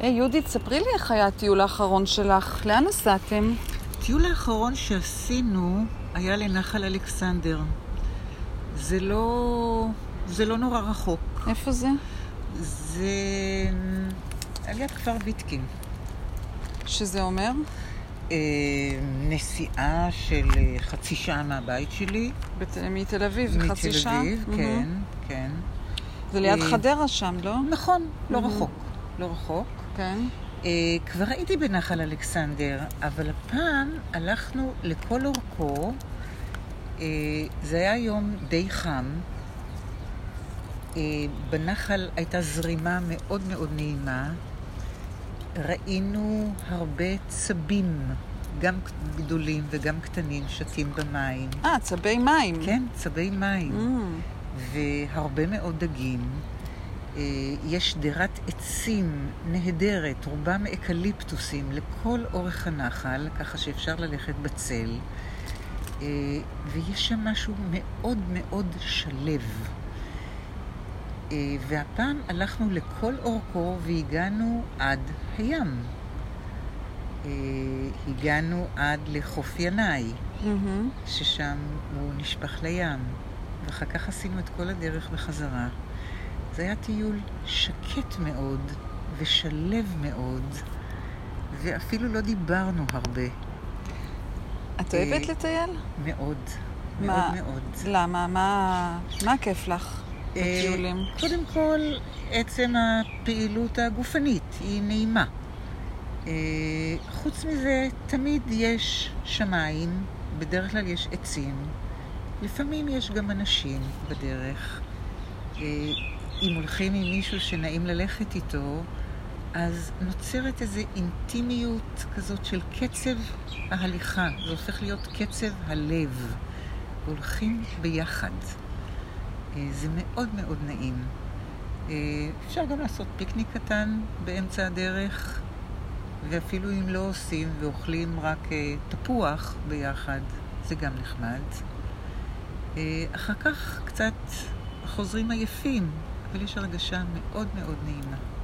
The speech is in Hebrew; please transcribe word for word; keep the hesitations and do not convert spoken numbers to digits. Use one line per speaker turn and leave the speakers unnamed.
היי, יהודית, ספרי לי איך היה הטיול האחרון שלך. לאן נסעתם?
הטיול האחרון שעשינו היה לנחל אלכסנדר. זה לא, זה לא נורא רחוק.
איפה זה?
זה על יד כפר ויתקין.
שזה אומר?
אה, נסיעה של חצי שעה מהבית שלי.
בת... מתל אביב, זה חצי שעה?
מתל אביב, כן, mm-hmm. כן.
זה ליד
אה,
חדרה שם, לא?
נכון, לא
mm-hmm.
רחוק. לא רחוק.
כן.
Uh, כבר הייתי בנחל אלכסנדר, אבל הפעם הלכנו לכל אורכו. Uh, זה היה יום די חם. Uh, בנחל הייתה זרימה מאוד מאוד נעימה. ראינו הרבה צבים, גם גדולים וגם קטנים, שתים במים.
אה, צבי מים.
כן, צבי מים.
Mm.
והרבה מאוד דגים. יש שדרת עצים נהדרת, רובם אקליפטוסים, לכל אורך הנחל, ככה שאפשר ללכת בצל. ויש שם משהו מאוד מאוד שלב. והפעם הלכנו לכל אורכו והגענו עד הים. הגענו עד לחוף ינאי,
Mm-hmm.
ששם הוא נשפך לים. ואחר כך עשינו את כל הדרך בחזרה. זה היה טיול שקט מאוד ושלב מאוד, ואפילו לא דיברנו הרבה.
את אוהבת לטייל?
מאוד,
מה?
מאוד מאוד.
למה? מה, מה כיף לך בטיולים?
קודם כל, עצם הפעילות הגופנית היא נעימה. חוץ מזה, תמיד יש שמיים, בדרך כלל יש עצים, לפעמים יש גם אנשים בדרך. אם הולכים עם מישהו שנעים ללכת איתו, אז נוצרת איזו אינטימיות כזאת של קצב ההליכה. זה הופך להיות קצב הלב. הולכים ביחד. זה מאוד מאוד נעים. אפשר גם לעשות פיקניק קטן באמצע הדרך, ואפילו אם לא עושים ואוכלים רק תפוח ביחד, זה גם נחמד. אחר כך קצת חוזרים עייפים, אבל יש הרגשה מאוד מאוד נעימה.